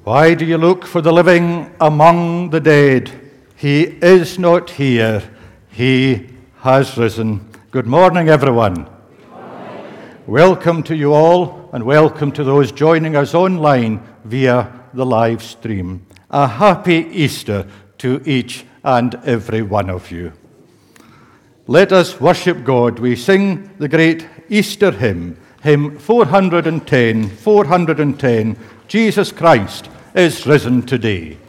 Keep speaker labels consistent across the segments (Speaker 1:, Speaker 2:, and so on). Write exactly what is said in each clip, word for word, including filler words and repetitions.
Speaker 1: Why do you look for the living among the dead? He is not here. He has risen. Good morning, everyone.
Speaker 2: Good morning.
Speaker 1: Welcome to you all, and welcome to those joining us online via the live stream. A happy Easter to each and every one of you. Let us worship God. We sing the great Easter hymn, hymn four hundred ten, four hundred ten, Jesus Christ is risen today.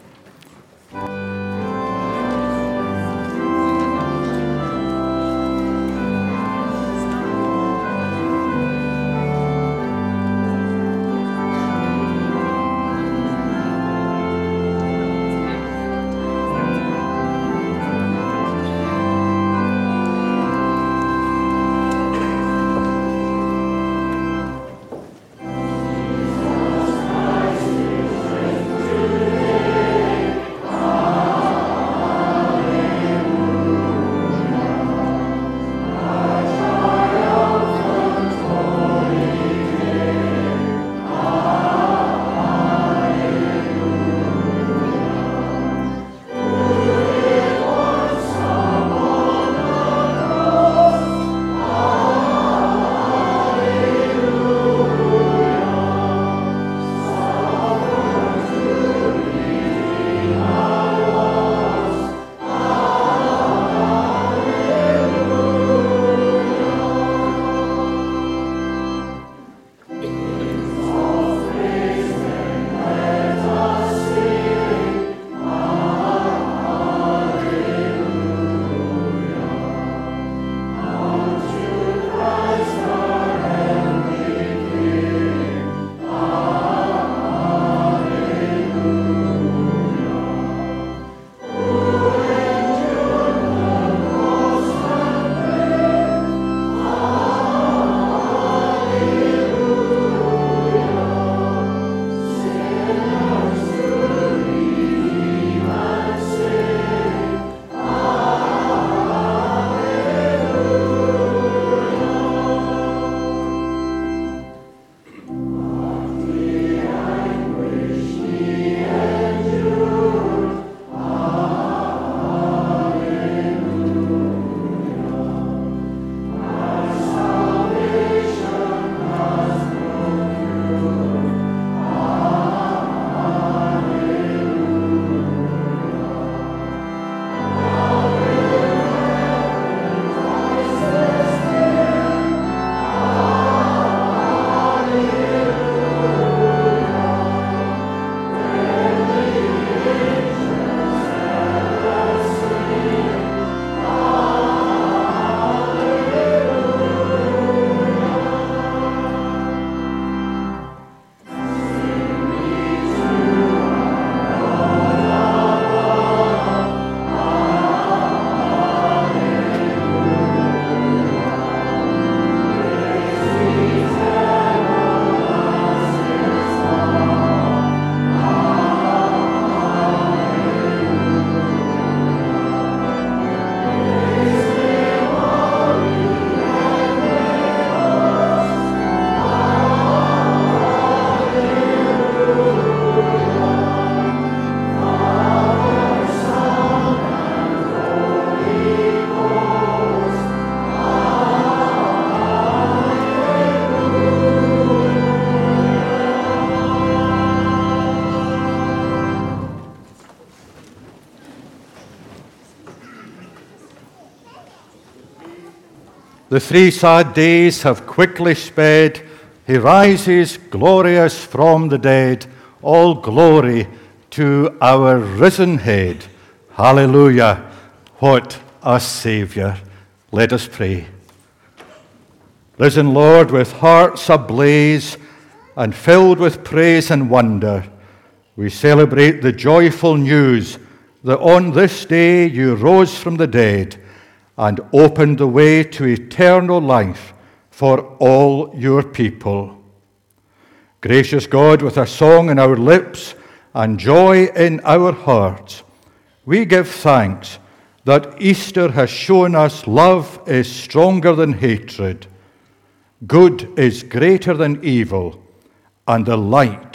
Speaker 1: The three sad days have quickly sped. He rises glorious from the dead. All glory to our risen head. Hallelujah. What a Saviour. Let us pray. Risen Lord, with hearts ablaze and filled with praise and wonder, we celebrate the joyful news that on this day you rose from the dead and opened the way to eternal life for all your people. Gracious God, with a song in our lips and joy in our hearts, we give thanks that Easter has shown us love is stronger than hatred, good is greater than evil, and the light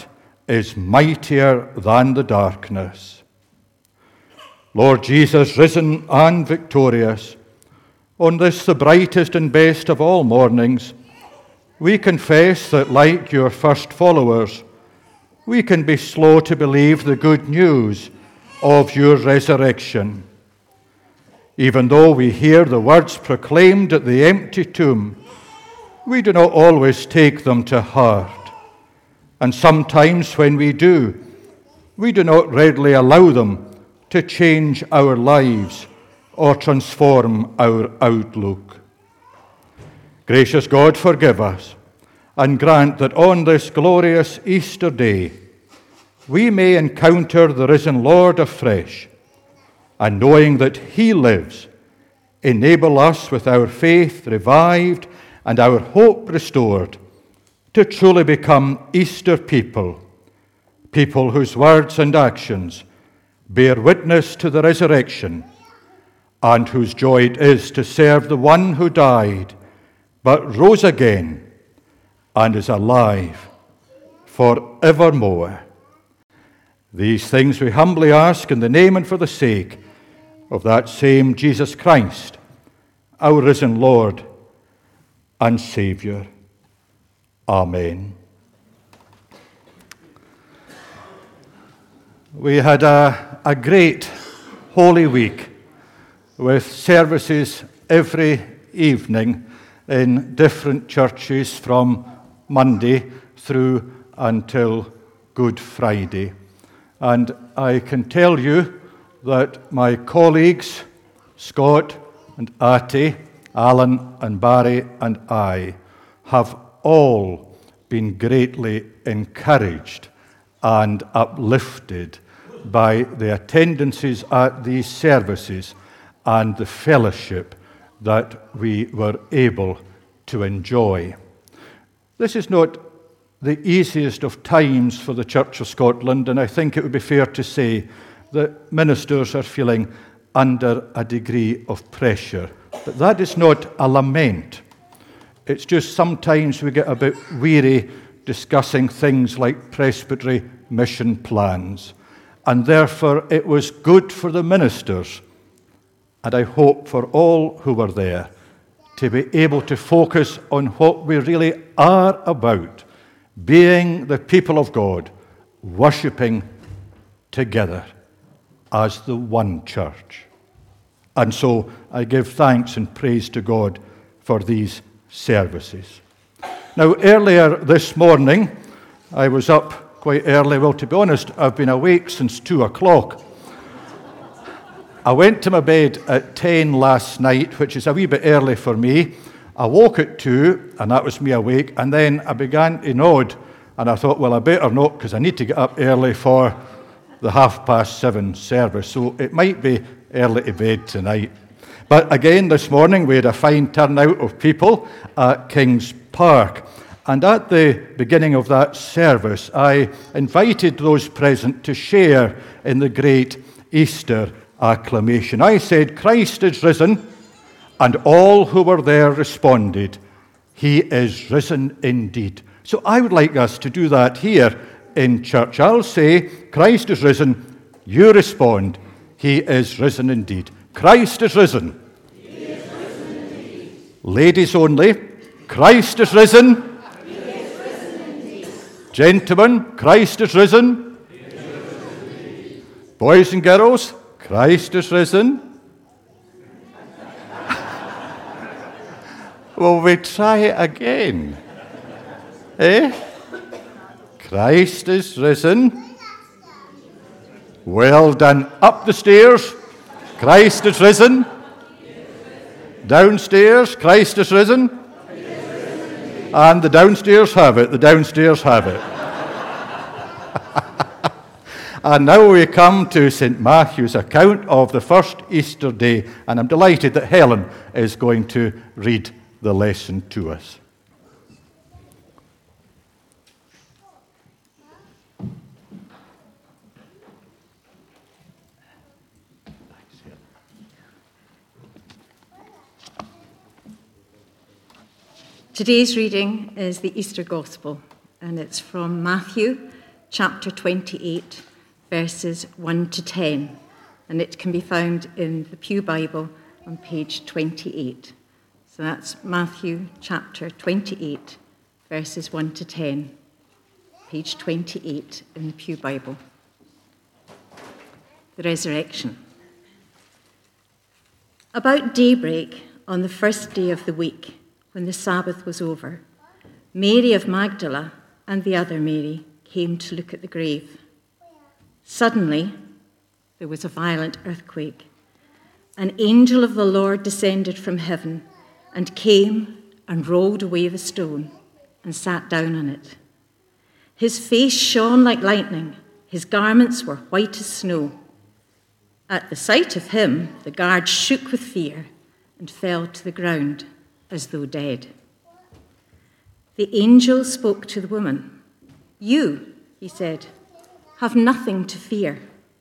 Speaker 1: is mightier than the darkness. Lord Jesus, risen and victorious, on this the brightest and best of all mornings, we confess that, like your first followers, we can be slow to believe the good news of your resurrection. Even though we hear the words proclaimed at the empty tomb, we do not always take them to heart. And sometimes when we do, we do not readily allow them to change our lives or transform our outlook. Gracious God, forgive us and grant that on this glorious Easter day we may encounter the risen Lord afresh, and knowing that he lives, enable us with our faith revived and our hope restored to truly become Easter people, people whose words and actions bear witness to the resurrection, and whose joy it is to serve the one who died, but rose again, and is alive for evermore. These things we humbly ask in the name and for the sake of that same Jesus Christ, our risen Lord and Saviour. Amen. We had a, a great Holy Week with services every evening in different churches from Monday through until Good Friday. And I can tell you that my colleagues, Scott and Atty, Alan and Barry and I, have all been greatly encouraged and uplifted by the attendances at these services and the fellowship that we were able to enjoy. This is not the easiest of times for the Church of Scotland, and I think it would be fair to say that ministers are feeling under a degree of pressure. But that is not a lament. It's just sometimes we get a bit weary discussing things like presbytery mission plans. And therefore it was good for the ministers, and I hope for all who were there, to be able to focus on what we really are about, being the people of God, worshipping together as the one church. And so I give thanks and praise to God for these services. Now, earlier this morning, I was up quite early. Well, to be honest, I've been awake since two o'clock. I went to my bed at ten last night, which is a wee bit early for me. I woke at two, and that was me awake, and then I began to nod, and I thought, well, I better not, because I need to get up early for the half past seven service, so it might be early to bed tonight. But again, this morning, we had a fine turnout of people at King's Park, and at the beginning of that service, I invited those present to share in the great Easter acclamation. I said, Christ is risen, and all who were there responded, He is risen indeed. So I would like us to do that here in church. I'll say, Christ is risen. You respond, He is risen indeed. Christ is risen. He is risen indeed. Ladies only, Christ is risen. He is risen indeed. Gentlemen, Christ is risen. He is risen indeed. Boys and girls, Christ is risen. Will we try it again? Eh? Christ is risen. Well done. Up the stairs. Christ is risen. Downstairs. Christ is risen. And the downstairs have it. The downstairs have it. And now we come to Saint Matthew's account of the first Easter day, and I'm delighted that Helen is going to read the lesson to us.
Speaker 2: Today's reading is the Easter Gospel, and it's from Matthew chapter twenty-eight, verses one to ten, and it can be found in the Pew Bible on page twenty-eight. So that's Matthew chapter twenty-eight, verses one to ten, page twenty-eight in the Pew Bible. The resurrection. About daybreak on the first day of the week, when the Sabbath was over, Mary of Magdala and the other Mary came to look at the grave. Suddenly, there was a violent earthquake. An angel of the Lord descended from heaven and came and rolled away the stone and sat down on it. His face shone like lightning. His garments were white as snow. At the sight of him, the guards shook with fear and fell to the ground as though dead. The angel spoke to the woman. "You," he said, "have nothing to fear.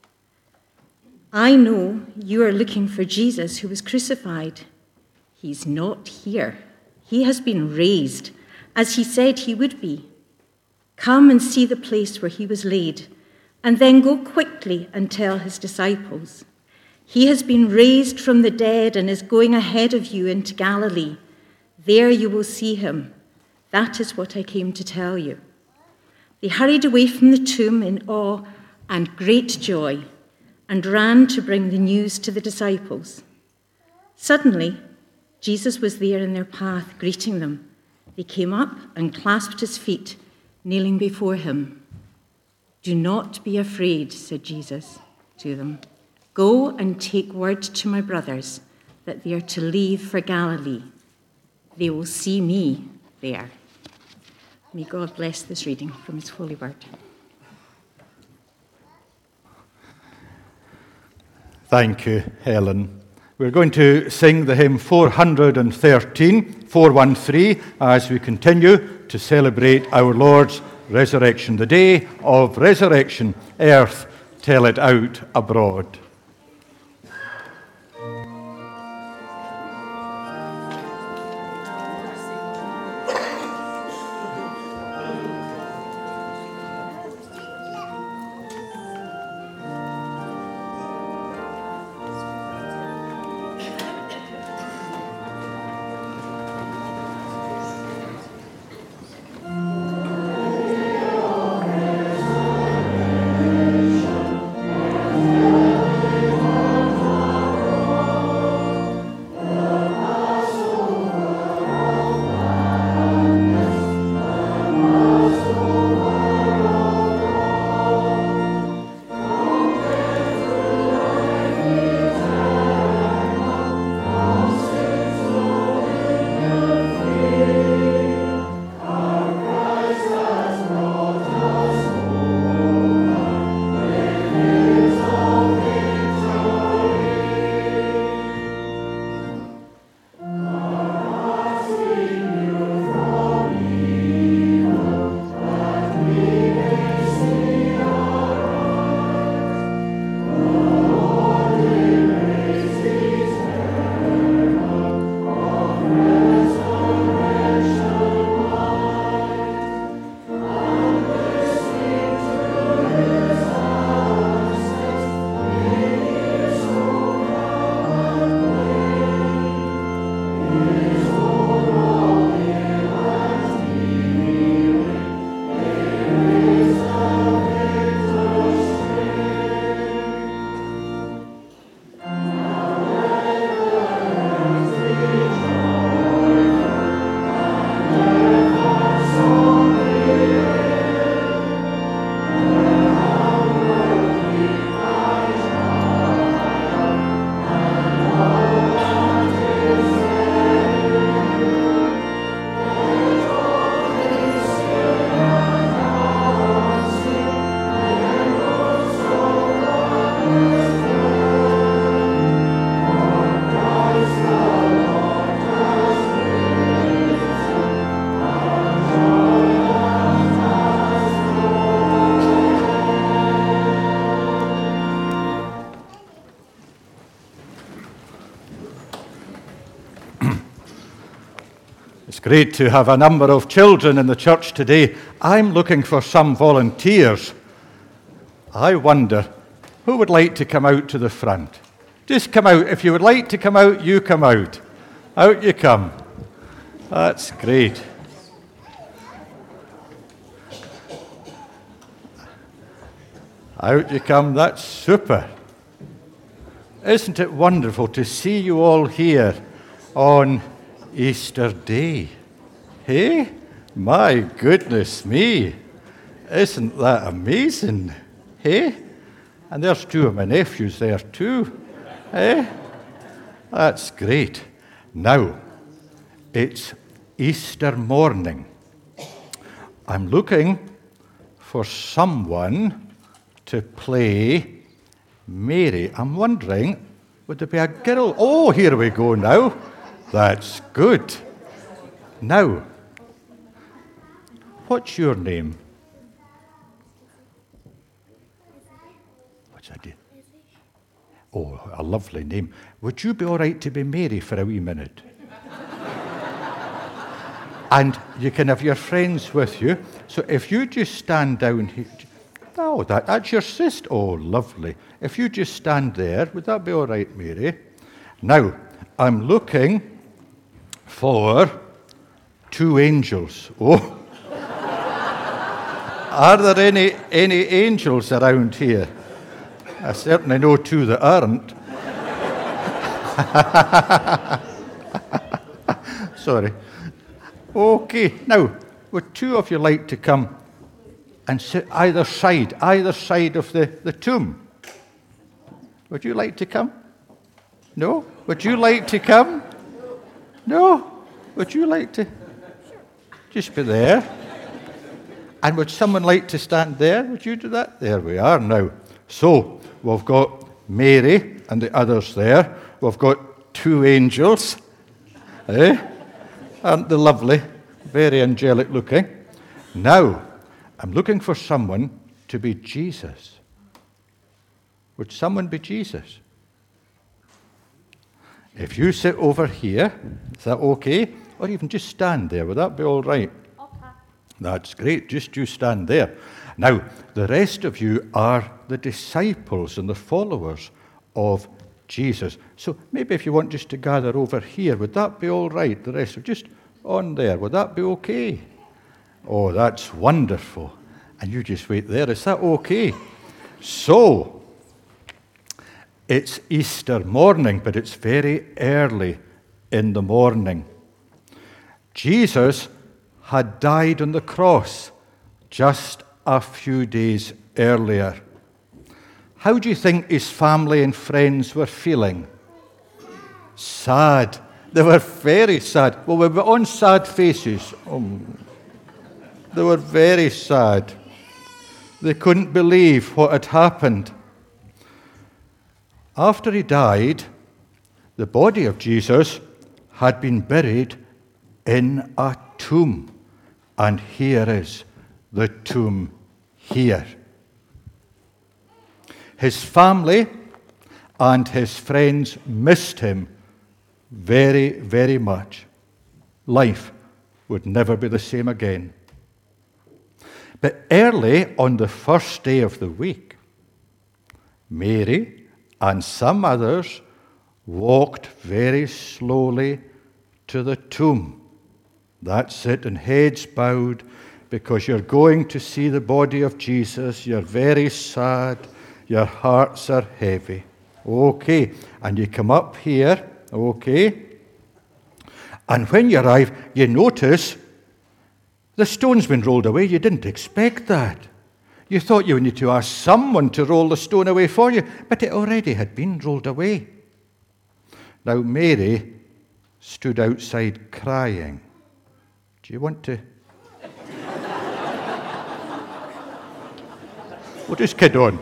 Speaker 2: I know you are looking for Jesus who was crucified. He's not here. He has been raised, as he said he would be. Come and see the place where he was laid, and then go quickly and tell his disciples. He has been raised from the dead and is going ahead of you into Galilee. There you will see him. That is what I came to tell you." They hurried away from the tomb in awe and great joy and ran to bring the news to the disciples. Suddenly, Jesus was there in their path, greeting them. They came up and clasped his feet, kneeling before him. "Do not be afraid," said Jesus to them. "Go and take word to my brothers that they are to leave for Galilee. They will see me there." May God bless this reading from his holy word.
Speaker 1: Thank you, Helen. We're going to sing the hymn four thirteen, four one three, as we continue to celebrate our Lord's resurrection, the day of resurrection. Earth, tell it out abroad. Great to have a number of children in the church today. I'm looking for some volunteers I wonder, who would like to come out to the front? Just come out. If you would like to come out, you come out. Out you come. That's great. Out you come. That's super. Isn't it wonderful to see you all here on Easter Day? Hey? My goodness me. Isn't that amazing? Hey? And there's two of my nephews there too. Hey? That's great. Now, it's Easter morning. I'm looking for someone to play Mary. I'm wondering, would there be a girl? Oh, here we go now. That's good. Now, what's your name? What's that? Oh, a lovely name. Would you be all right to be Mary for a wee minute? And you can have your friends with you. So if you just stand down here. Oh, that, that's your sister. Oh, lovely. If you just stand there, would that be all right, Mary? Now, I'm looking for two angels. Oh. Are there any, any angels around here? I certainly know two that aren't. Sorry. Okay, now, would two of you like to come and sit either side, either side of the, the tomb? Would you like to come? No? Would you like to come? No? Would you like to just be there? And would someone like to stand there? Would you do that? There we are now. So, we've got Mary and the others there. We've got two angels. Eh? Aren't they lovely? Very angelic looking. Now, I'm looking for someone to be Jesus. Would someone be Jesus? If you sit over here, is that okay? Or even just stand there, would that be all right? Okay. That's great, just you stand there. Now, the rest of you are the disciples and the followers of Jesus. So maybe if you want just to gather over here, would that be all right? The rest of just on there, would that be okay? Oh, that's wonderful. And you just wait there, is that okay? So, it's Easter morning, but it's very early in the morning. Jesus had died on the cross just a few days earlier. How do you think his family and friends were feeling? Sad. They were very sad. Well, we were on sad faces. Oh, they were very sad. They couldn't believe what had happened. After he died, the body of Jesus had been buried in a tomb. And here is the tomb here. His family and his friends missed him very, very much. Life would never be the same again. But early on the first day of the week, Mary and some others walked very slowly to the tomb. That's it, and heads bowed, because you're going to see the body of Jesus. You're very sad. Your hearts are heavy. Okay, and you come up here, okay, and when you arrive, you notice the stone's been rolled away. You didn't expect that. You thought you would need to ask someone to roll the stone away for you, but it already had been rolled away. Now, Mary stood outside crying. Do you want to? Well, just kid on.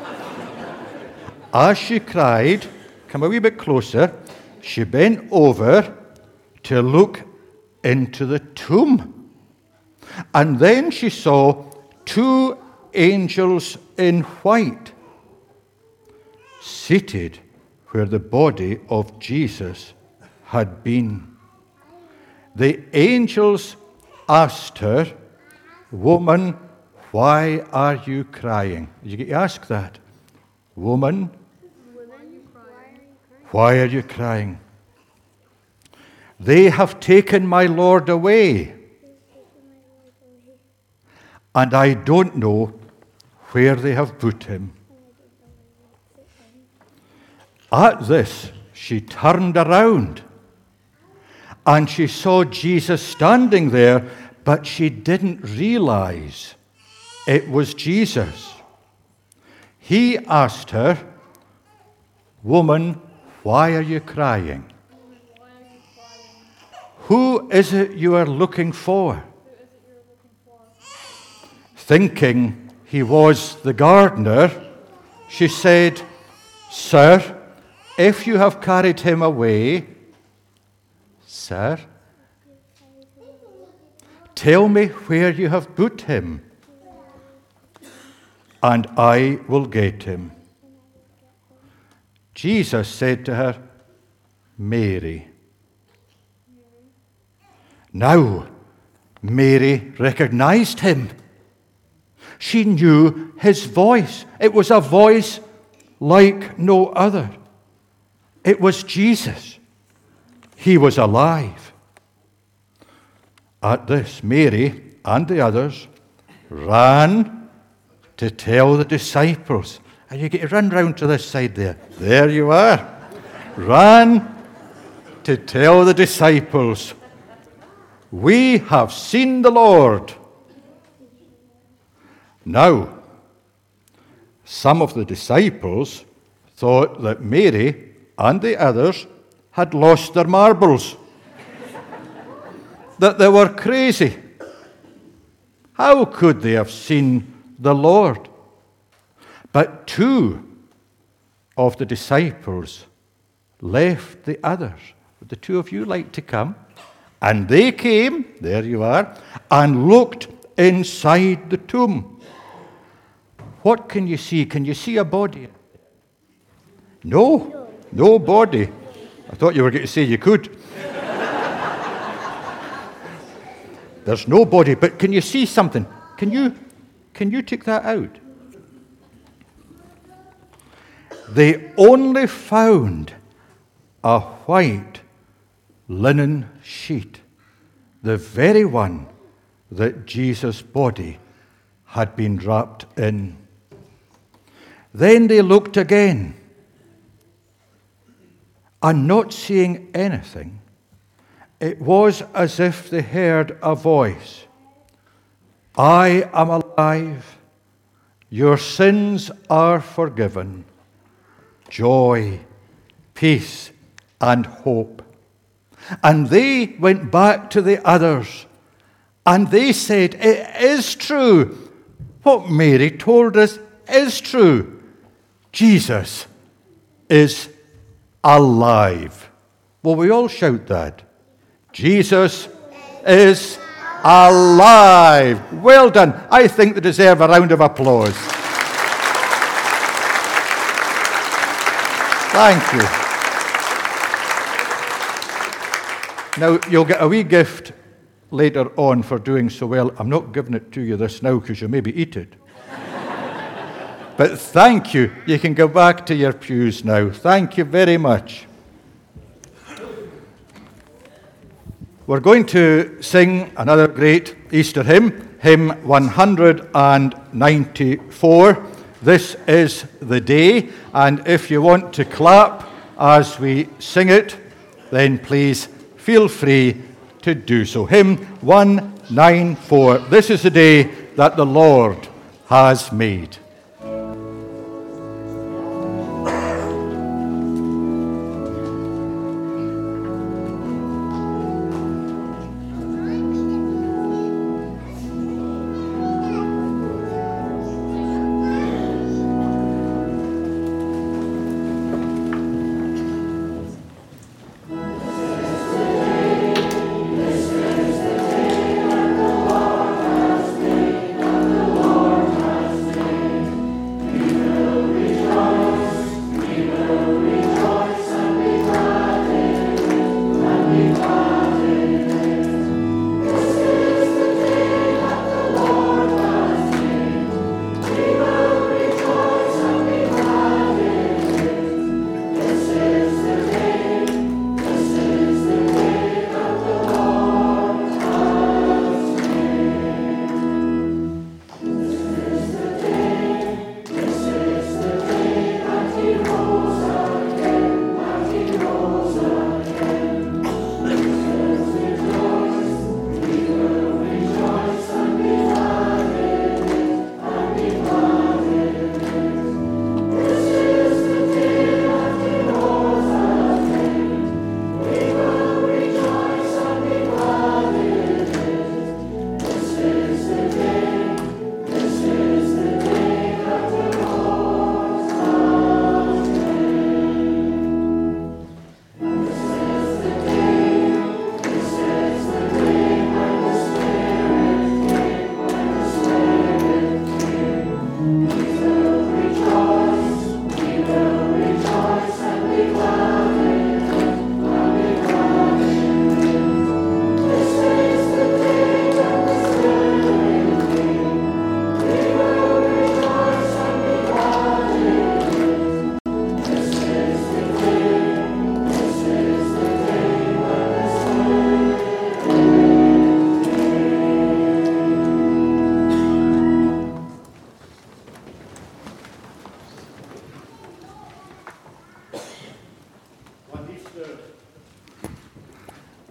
Speaker 1: As she cried, come a wee bit closer, she bent over to look into the tomb. And then she saw two angels in white seated where the body of Jesus had been. The angels asked her, "Woman, why are you crying? You get to ask that. Woman, why are you crying? They have taken my Lord away, and I don't know where they have put him. At this, she turned around, and she saw Jesus standing there, but she didn't realize it was Jesus. He asked her, Woman, why are you crying? Who is it you are looking for? Thinking he was the gardener, she said, Sir, if you have carried him away, Sir, tell me where you have put him, and I will get him. Jesus said to her, Mary. Now, Mary recognized him. She knew his voice. It was a voice like no other. It was Jesus. He was alive. At this, Mary and the others ran to tell the disciples. And you get to run round to this side there. There you are. Ran to tell the disciples, We have seen the Lord. Now, some of the disciples thought that Mary and the others had lost their marbles, that they were crazy. How could they have seen the Lord? But two of the disciples left the others. Would the two of you like to come? And they came, there you are, and looked inside the tomb. What can you see? Can you see a body? No, no body. I thought you were going to say you could. There's no body, but can you see something? Can you, can you take that out? They only found a white linen sheet, the very one that Jesus' body had been wrapped in. Then they looked again, and not seeing anything, it was as if they heard a voice. I am alive. Your sins are forgiven. Joy, peace, and hope. And they went back to the others, and they said, It is true. What Mary told us is true. Jesus is alive. Will we all shout that? Jesus is alive. Well done. I think they deserve a round of applause. Thank you. Now, you'll get a wee gift later on for doing so well. I'm not giving it to you this now because you maybe eat it. But thank you. You can go back to your pews now. Thank you very much. We're going to sing another great Easter hymn, hymn one ninety-four. This is the day, and if you want to clap as we sing it, then please feel free to do so. Hymn one ninety-four. This is the day that the Lord has made.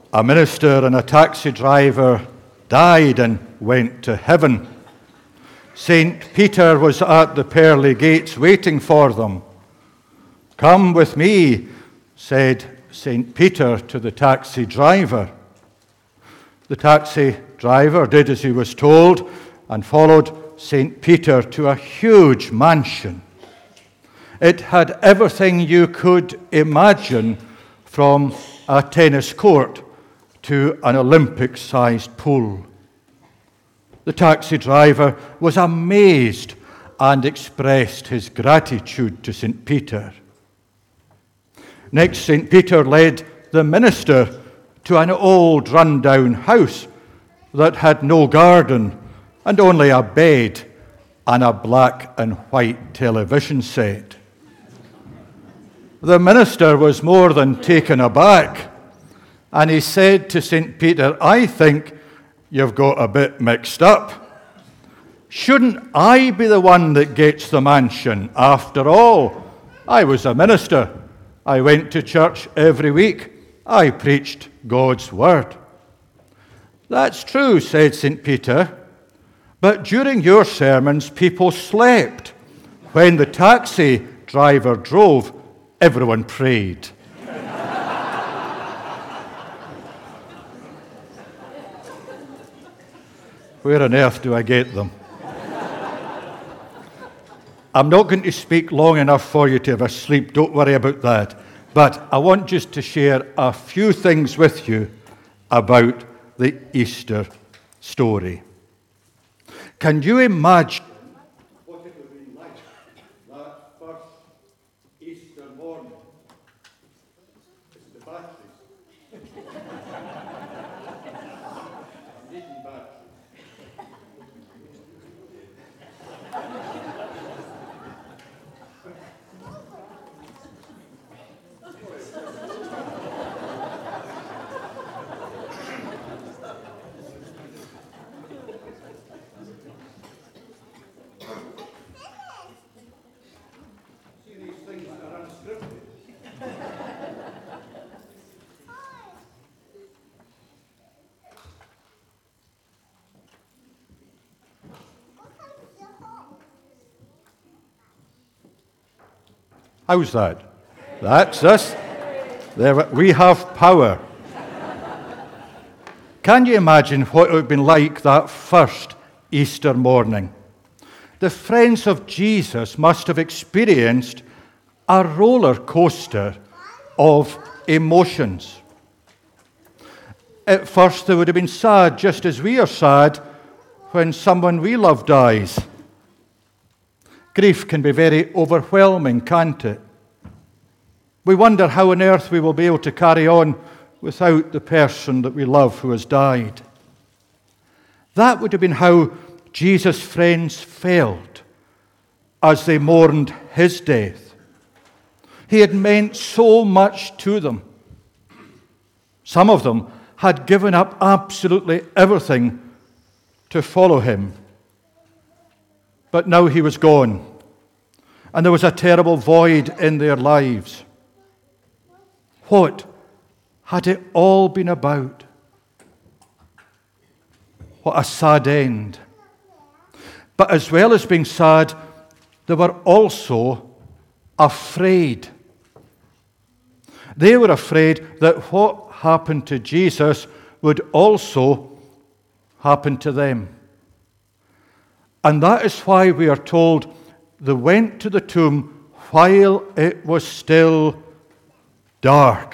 Speaker 1: a minister and a taxi driver died and went to heaven. Saint Peter was at the pearly gates waiting for them. "Come with me," said Saint Peter to the taxi driver. The taxi driver did as he was told and followed Saint Peter to a huge mansion. It had everything you could imagine, from a tennis court to an Olympic-sized pool. The taxi driver was amazed and expressed his gratitude to Saint Peter. Next, Saint Peter led the minister to an old run-down house that had no garden and only a bed and a black and white television set. The minister was more than taken aback, and he said to Saint Peter, "I think you've got a bit mixed up. Shouldn't I be the one that gets the mansion? After all, I was a minister. I went to church every week. I preached God's word." "That's true," said Saint Peter, "but during your sermons, people slept. When the taxi driver drove, everyone prayed." Where on earth do I get them? I'm not going to speak long enough for you to have a sleep, don't worry about that. But I want just to share a few things with you about the Easter story. Can you imagine what it would have been like that first Easter morning? It's the batteries. I'm needing batteries. How's that? That's us. There we have power. Can you imagine what it would have been like that first Easter morning? The friends of Jesus must have experienced a roller coaster of emotions. At first, they would have been sad, just as we are sad when someone we love dies. Grief can be very overwhelming, can't it? We wonder how on earth we will be able to carry on without the person that we love who has died. That would have been how Jesus' friends felt as they mourned his death. He had meant so much to them. Some of them had given up absolutely everything to follow him. But now he was gone, and there was a terrible void in their lives. What had it all been about? What a sad end. But as well as being sad, they were also afraid. They were afraid that what happened to Jesus would also happen to them. And that is why we are told they went to the tomb while it was still dark.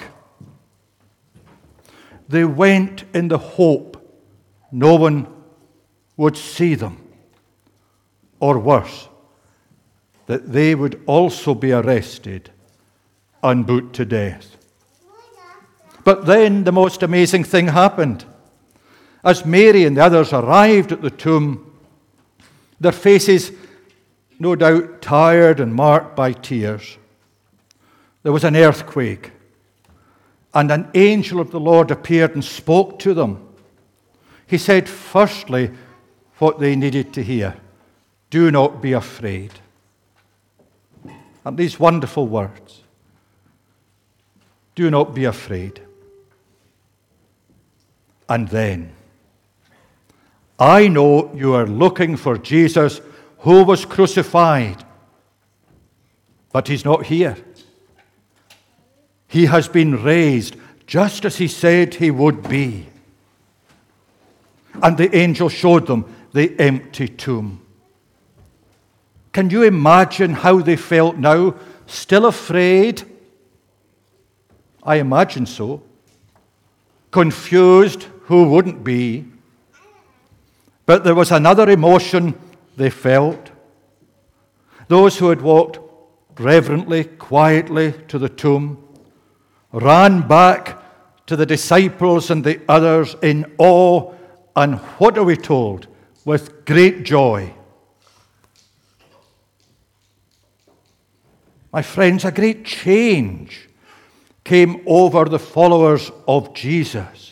Speaker 1: They went in the hope no one would see them, or worse, that they would also be arrested and put to death. But then the most amazing thing happened. As Mary and the others arrived at the tomb, their faces, no doubt tired and marked by tears, there was an earthquake, and an angel of the Lord appeared and spoke to them. He said, firstly, what they needed to hear: do not be afraid. And these wonderful words: do not be afraid. and then. I know you are looking for Jesus who was crucified, but he's not here. He has been raised just as he said he would be. And the angel showed them the empty tomb. Can you imagine how they felt now? Still afraid? I imagine so. Confused? Who wouldn't be? But there was another emotion they felt. Those who had walked reverently, quietly to the tomb, ran back to the disciples and the others in awe, and what are we told? With great joy. My friends, a great change came over the followers of Jesus.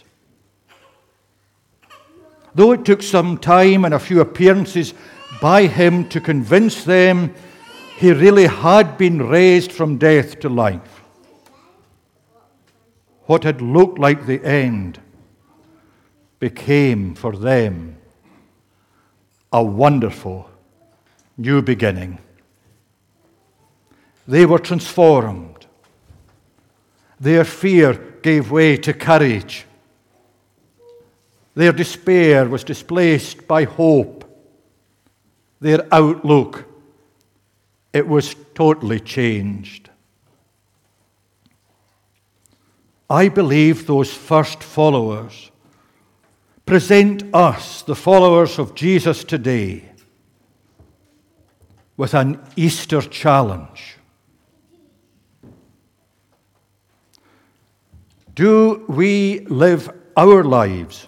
Speaker 1: Though it took some time and a few appearances by him to convince them he really had been raised from death to life, what had looked like the end became for them a wonderful new beginning. They were transformed. Their fear gave way to courage. Their despair was displaced by hope. Their outlook, it was totally changed. I believe those first followers present us, the followers of Jesus today, with an Easter challenge. Do we live our lives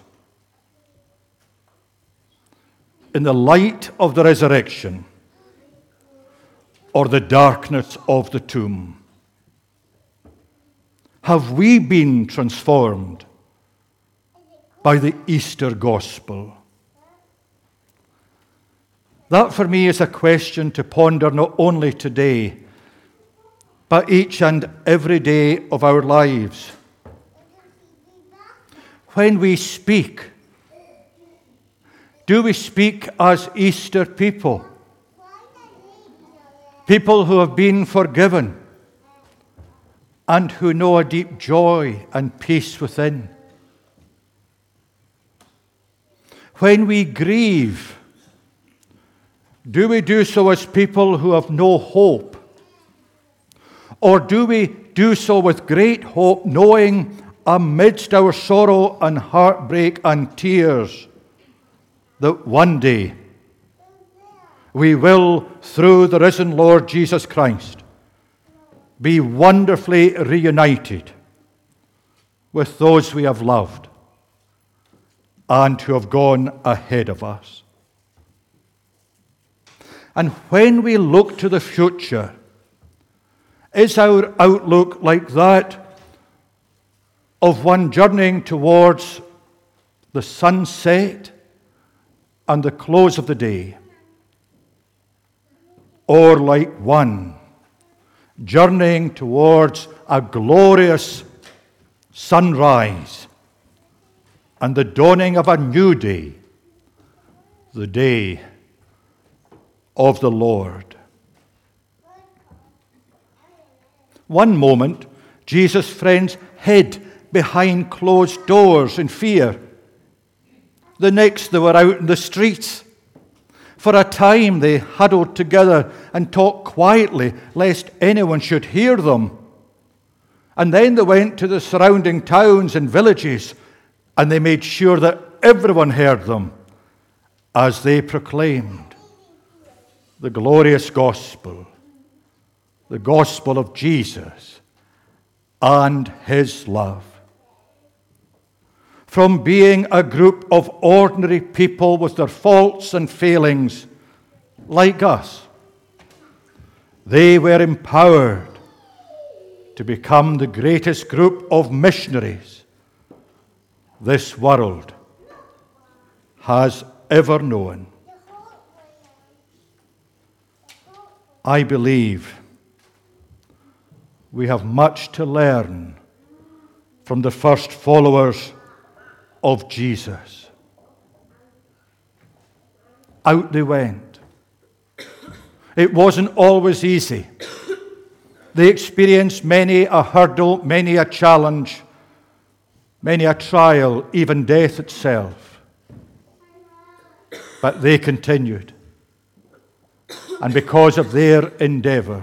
Speaker 1: in the light of the resurrection or the darkness of the tomb? Have we been transformed by the Easter gospel? That for me is a question to ponder not only today, but each and every day of our lives. When we speak, do we speak as Easter people? People who have been forgiven and who know a deep joy and peace within. When we grieve, do we do so as people who have no hope? Or do we do so with great hope, knowing amidst our sorrow and heartbreak and tears that one day we will, through the risen Lord Jesus Christ, be wonderfully reunited with those we have loved and who have gone ahead of us? And when we look to the future, is our outlook like that of one journeying towards the sunset and the close of the day, or like one journeying towards a glorious sunrise and the dawning of a new day, the day of the Lord? One moment, Jesus' friends hid behind closed doors in fear. The next, they were out in the streets. For a time, they huddled together and talked quietly, lest anyone should hear them. And then they went to the surrounding towns and villages, and they made sure that everyone heard them as they proclaimed the glorious gospel, the gospel of Jesus and his love. From being a group of ordinary people with their faults and failings, like us, they were empowered to become the greatest group of missionaries this world has ever known. I believe we have much to learn from the first followers of Jesus. Out they went. It wasn't always easy. They experienced many a hurdle, many a challenge, many a trial, even death itself. But they continued. And because of their endeavor,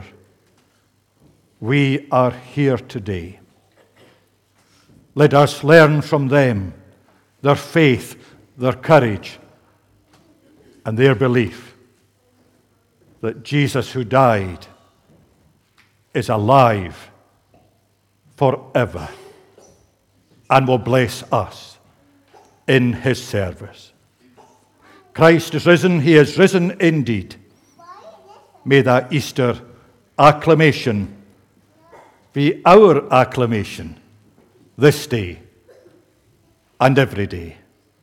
Speaker 1: we are here today. Let us learn from them their faith, their courage, and their belief that Jesus who died is alive forever and will bless us in his service. Christ is risen. He is risen indeed. May that Easter acclamation be our acclamation this day and every day.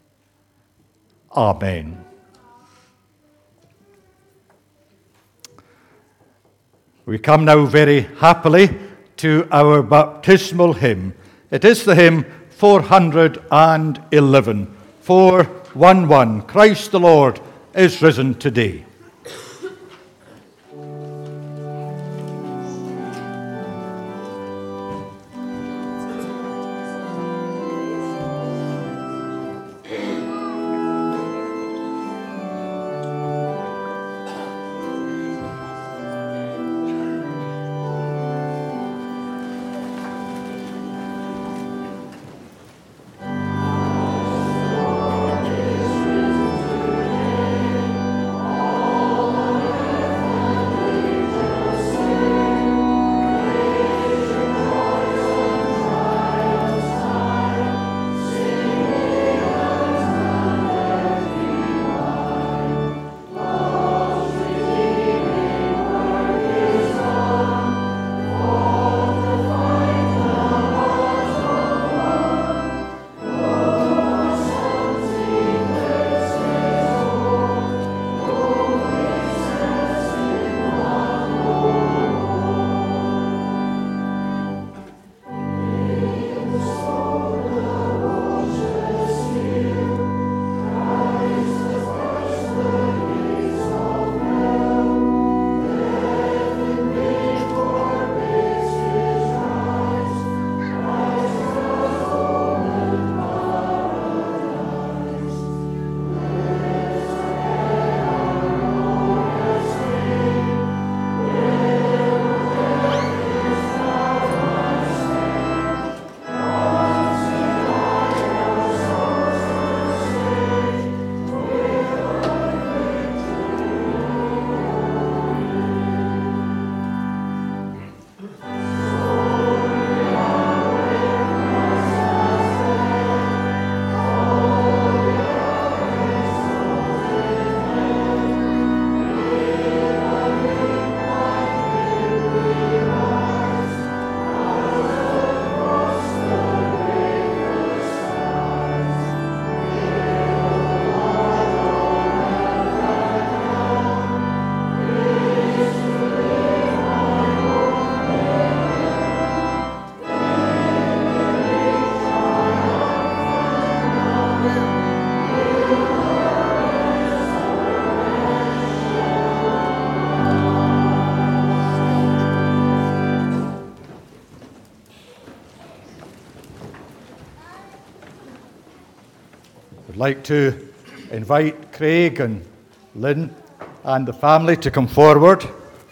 Speaker 1: Amen. We come now very happily to our baptismal hymn. It is the hymn four hundred eleven, four one one, Christ the Lord is risen today. I'd like to invite Craig and Lynn and the family to come forward.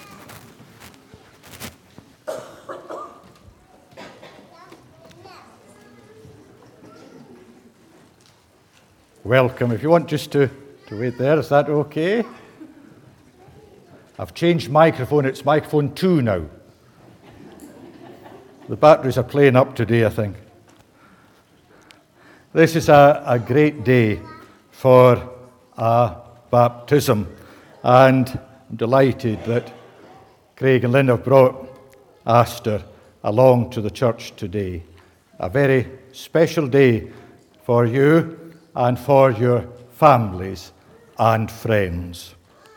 Speaker 1: Welcome. If you want just to, to wait there, is that okay? I've changed microphone. It's microphone two now. The batteries are playing up today, I think. This is a, a great day for a baptism, and I'm delighted that Craig and Lynn have brought Aster along to the church today. A very special day for you and for your families and friends.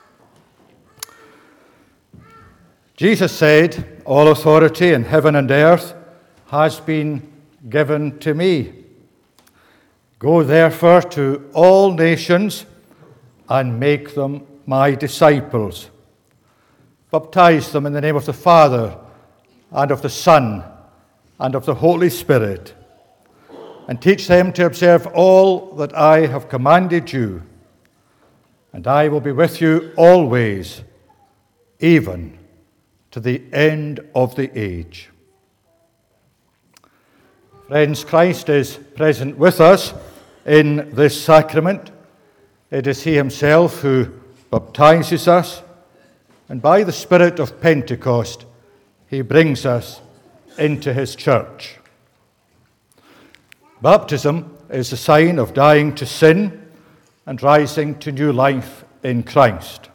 Speaker 1: Jesus said, "All authority in heaven and earth has been given to me. Go therefore to all nations and make them my disciples. Baptize them in the name of the Father, and of the Son, and of the Holy Spirit, and teach them to observe all that I have commanded you. And I will be with you always, even to the end of the age. Friends, Christ is present with us in this sacrament. It is he himself who baptizes us, and by the Spirit of Pentecost, he brings us into his church. Baptism is a sign of dying to sin and rising to new life in Christ.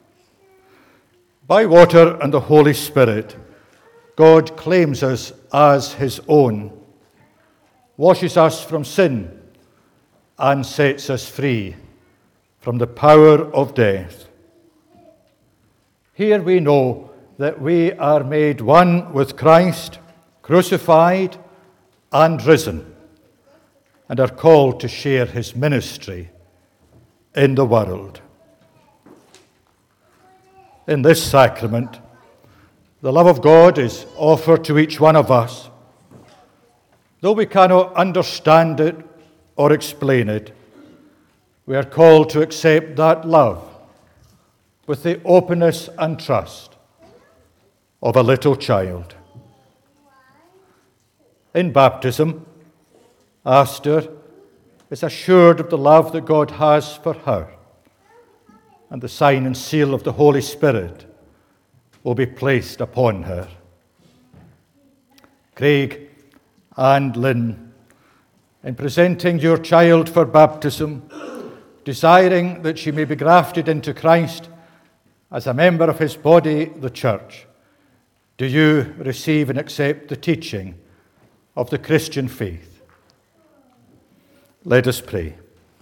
Speaker 1: By water and the Holy Spirit, God claims us as his own, washes us from sin, and sets us free from the power of death. Here we know that we are made one with Christ, crucified and risen, and are called to share his ministry in the world. In this sacrament, the love of God is offered to each one of us. Though we cannot understand it or explain it, we are called to accept that love with the openness and trust of a little child. In baptism, Aster is assured of the love that God has for her, and the sign and seal of the Holy Spirit will be placed upon her. Craig and Lynn, in presenting your child for baptism, desiring that she may be grafted into Christ as a member of his body, the church, do you receive and accept the teaching of the Christian faith? Let us pray.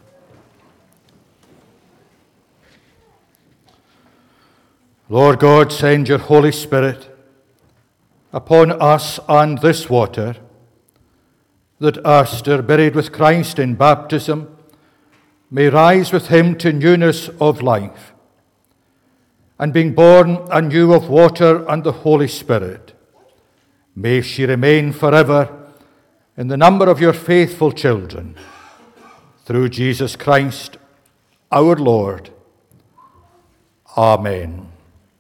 Speaker 1: Lord God, send your Holy Spirit upon us and this water, that Aster, buried with Christ in baptism, may rise with him to newness of life, and being born anew of water and the Holy Spirit, may she remain forever in the number of your faithful children, through Jesus Christ our Lord. Amen.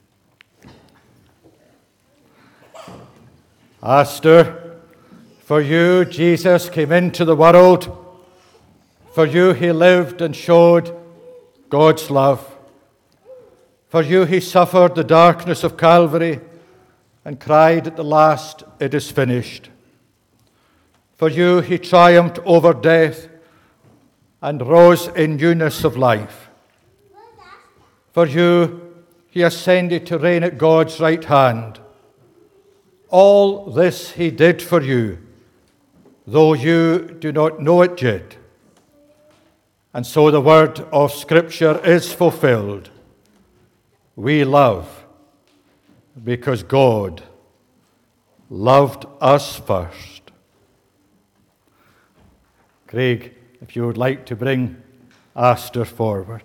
Speaker 1: Aster, for you Jesus came into the world. For you he lived and showed God's love. For you he suffered the darkness of Calvary and cried at the last, "It is finished." For you he triumphed over death and rose in newness of life. For you he ascended to reign at God's right hand. All this he did for you, though you do not know it yet. And so the word of Scripture is fulfilled. We love because God loved us first. Craig, if you would like to bring Aster forward.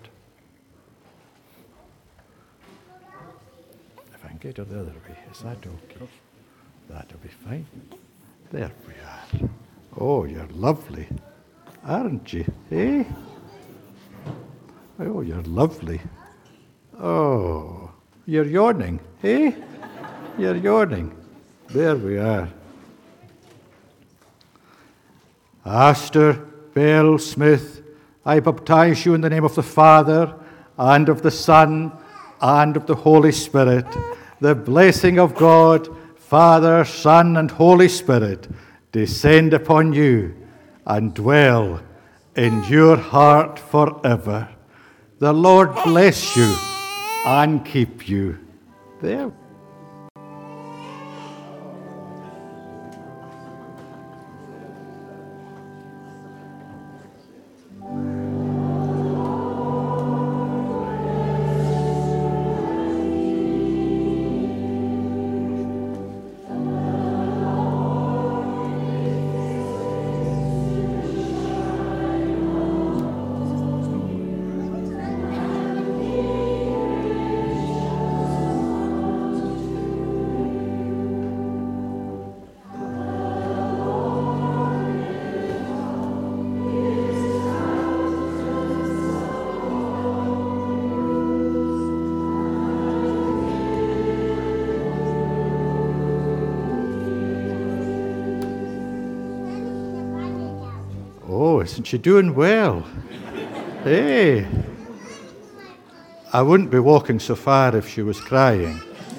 Speaker 1: If I can get her the other way, is that okay? That'll be fine. There we are. Oh, you're lovely, aren't you? Eh? Oh, you're lovely. Oh, you're yawning, eh? You're yawning. There we are. Aster Bell Smith, I baptize you in the name of the Father, and of the Son, and of the Holy Spirit. The blessing of God, Father, Son, and Holy Spirit, descend upon you and dwell in your heart forever. The Lord bless you and keep you. There. isn't she doing well? Hey, I wouldn't be walking so far if she was crying.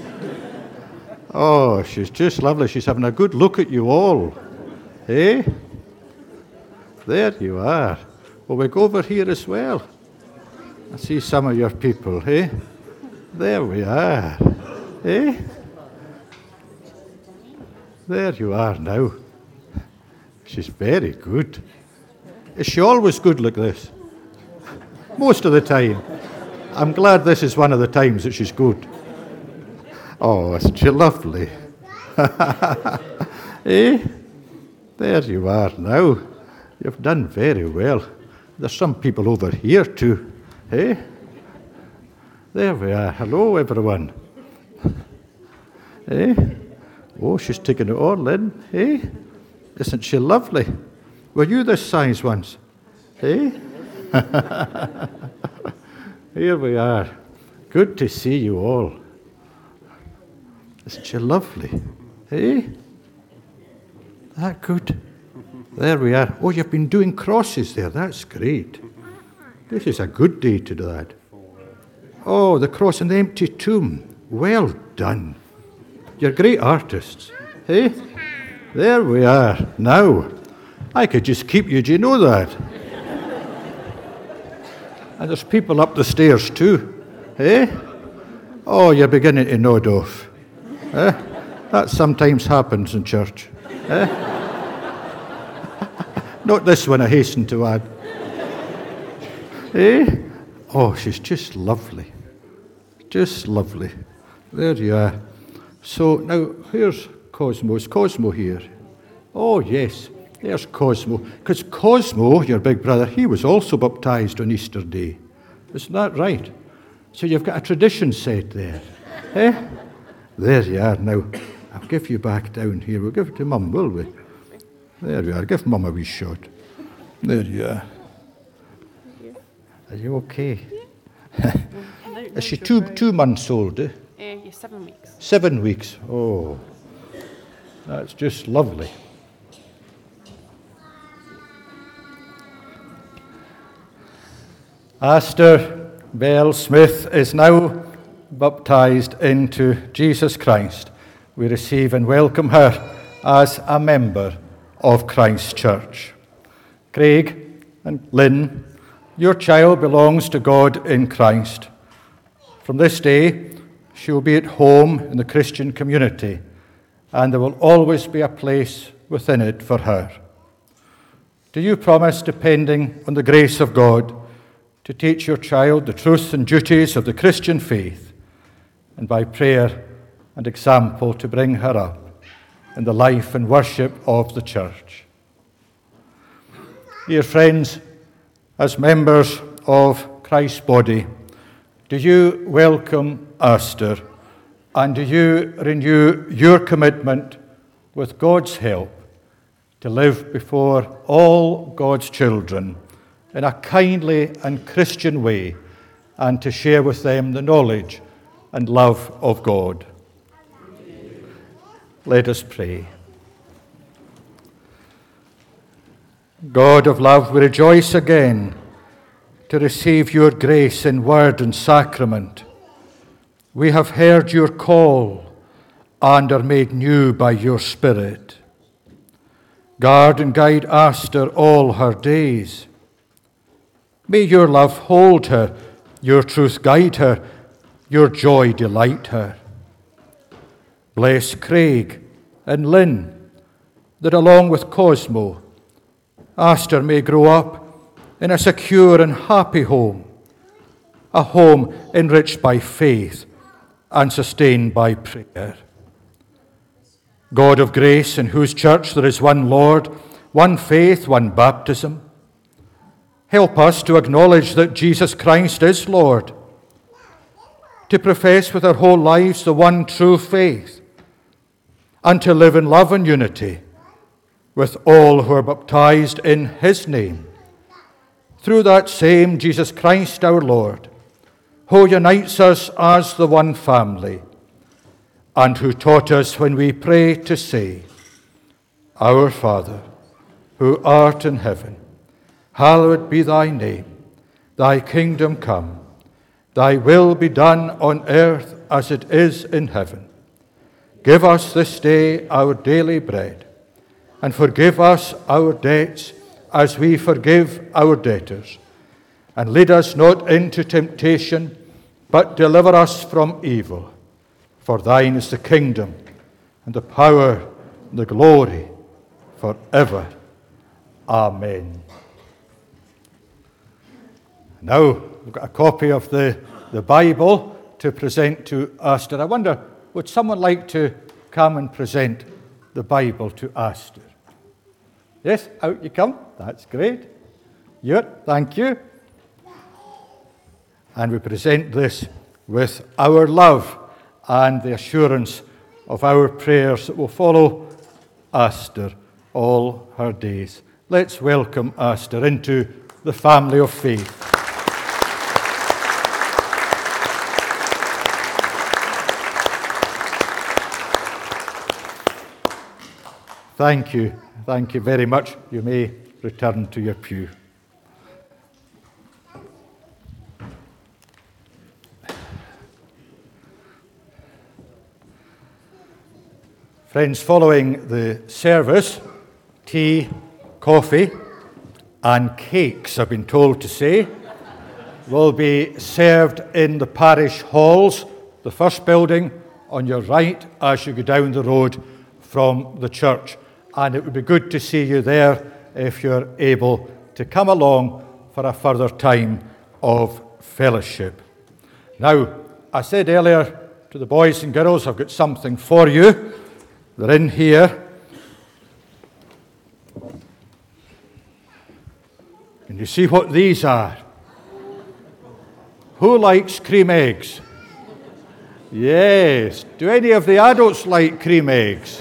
Speaker 1: Oh, she's just lovely. She's having a good look at you all. Hey, there you are. Well, we go over here as well. I see some of your people, hey? There we are, hey? There you are now. She's very good. Is she always good like this? Most of the time. I'm glad this is one of the times that she's good. Oh, isn't she lovely? Eh? There you are now. You've done very well. There's some people over here too. Eh? There we are. Hello, everyone. Eh? Oh, she's taking it all in. Eh? Isn't she lovely? Were you this size once? Eh? Here we are. Good to see you all. Isn't she lovely? Eh? That good? There we are. Oh, you've been doing crosses there. That's great. This is a good day to do that. Oh, the cross and the empty tomb. Well done. You're great artists. Eh? There we are. Now, I could just keep you. Do you know that? And there's people up the stairs too. Eh? Oh, you're beginning to nod off. Eh? That sometimes happens in church. Eh? Not this one, I hasten to add. Eh? Oh, she's just lovely. Just lovely. There you are. So now, here's Cosmo. Is Cosmo here? Oh, yes. There's Cosmo. Because Cosmo, your big brother, he was also baptized on Easter Day. Isn't that right? So you've got a tradition set there. Eh? There you are. Now, I'll give you back down here. We'll give it to Mum, will we? There you are. Give Mum a wee shot. There you are. Are you okay? Is she two two months old? Eh?
Speaker 3: Uh, yeah, seven weeks.
Speaker 1: Seven weeks. Oh, that's just lovely. Aster Bell Smith is now baptized into Jesus Christ. We receive and welcome her as a member of Christ's Church. Craig and Lynn, your child belongs to God in Christ. From this day, she will be at home in the Christian community, and there will always be a place within it for her. Do you promise, depending on the grace of God, to teach your child the truths and duties of the Christian faith, and by prayer and example to bring her up in the life and worship of the church? Dear friends, as members of Christ's body, do you welcome Aster, and do you renew your commitment with God's help to live before all God's children in a kindly and Christian way, and to share with them the knowledge and love of God? Let us pray. God of love, we rejoice again to receive your grace in word and sacrament. We have heard your call and are made new by your Spirit. Guard and guide Aster all her days. May your love hold her, your truth guide her, your joy delight her. Bless Craig and Lynn, that along with Cosmo, Aster may grow up in a secure and happy home, a home enriched by faith and sustained by prayer. God of grace, in whose church there is one Lord, one faith, one baptism, help us to acknowledge that Jesus Christ is Lord, to profess with our whole lives the one true faith, and to live in love and unity with all who are baptized in his name, through that same Jesus Christ our Lord, who unites us as the one family, and who taught us when we pray to say, Our Father, who art in heaven, Hallowed be thy name. Thy kingdom come. Thy will be done on earth as it is in heaven. Give us this day our daily bread, and forgive us our debts as we forgive our debtors. And lead us not into temptation, but deliver us from evil. For thine is the kingdom, and the power, and the glory, forever. Amen. Now, we've got a copy of the, the Bible to present to Aster. I wonder, would someone like to come and present the Bible to Aster? Yes, out you come. That's great. Yep, thank you. And we present this with our love and the assurance of our prayers that will follow Aster all her days. Let's welcome Aster into the family of faith. Thank you. Thank you very much. You may return to your pew. Friends, following the service, tea, coffee, and cakes, I've been told to say, will be served in the parish halls, the first building on your right as you go down the road from the church. And it would be good to see you there if you're able to come along for a further time of fellowship. Now, I said earlier to the boys and girls, I've got something for you. They're in here. Can you see what these are? Who likes cream eggs? Yes. Do any of the adults like cream eggs?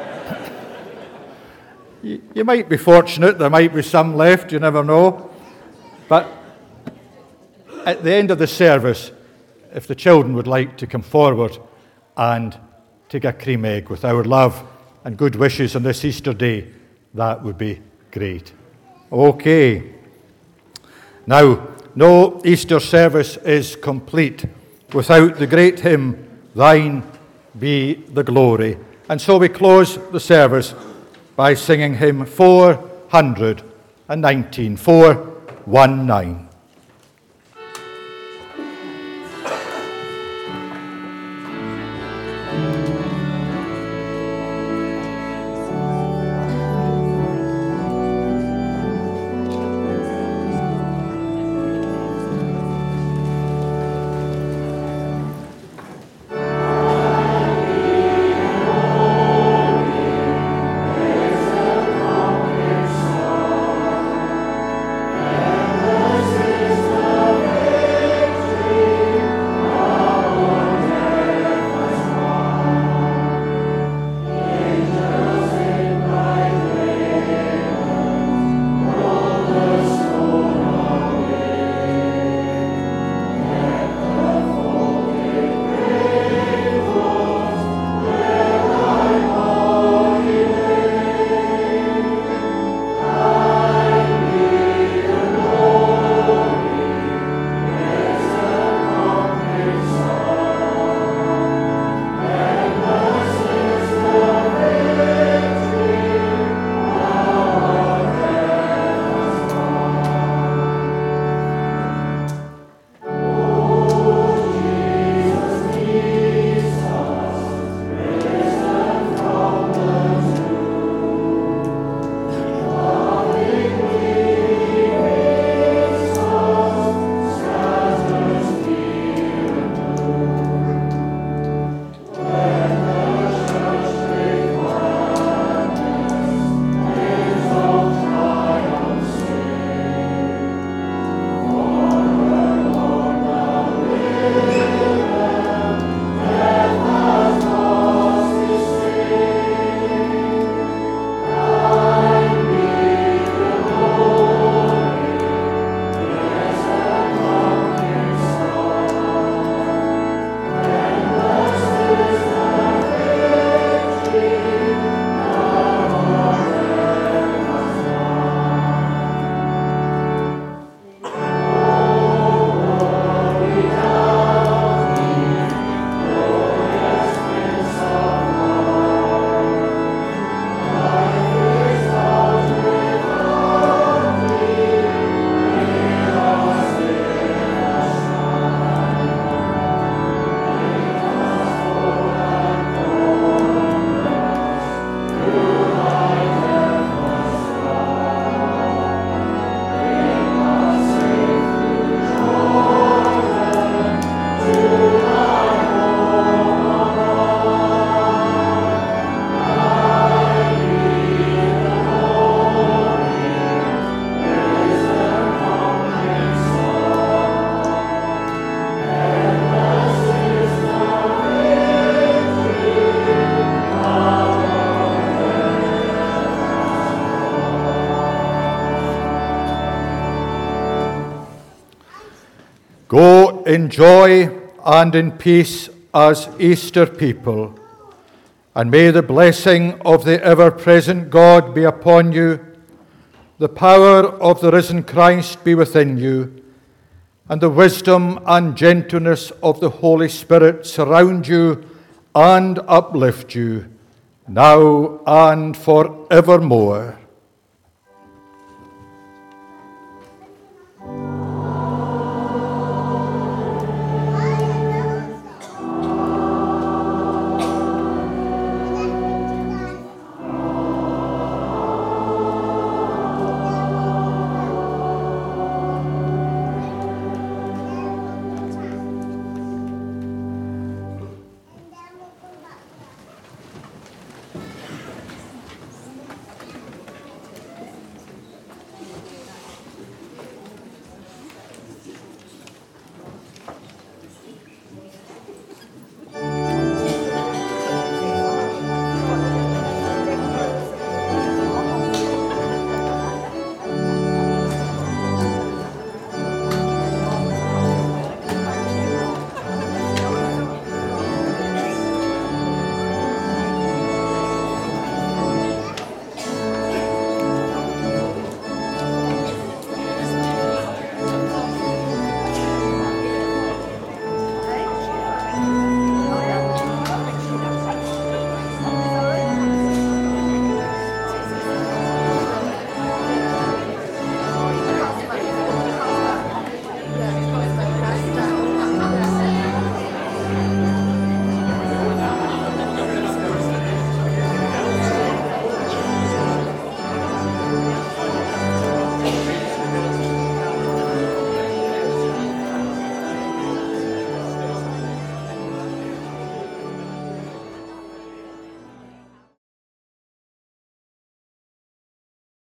Speaker 1: You might be fortunate, there might be some left, you never know. But at the end of the service, if the children would like to come forward and take a cream egg with our love and good wishes on this Easter day, that would be great. Okay. Now, no Easter service is complete without the great hymn, Thine Be the Glory. And so we close the service by singing hymn four hundred nineteen, four one nine.
Speaker 3: Yes.
Speaker 1: Go in joy and in peace as Easter people, and may the blessing of the ever-present God be upon you, the power of the risen Christ be within you, and the wisdom and gentleness of the Holy Spirit surround you and uplift you, now and forevermore.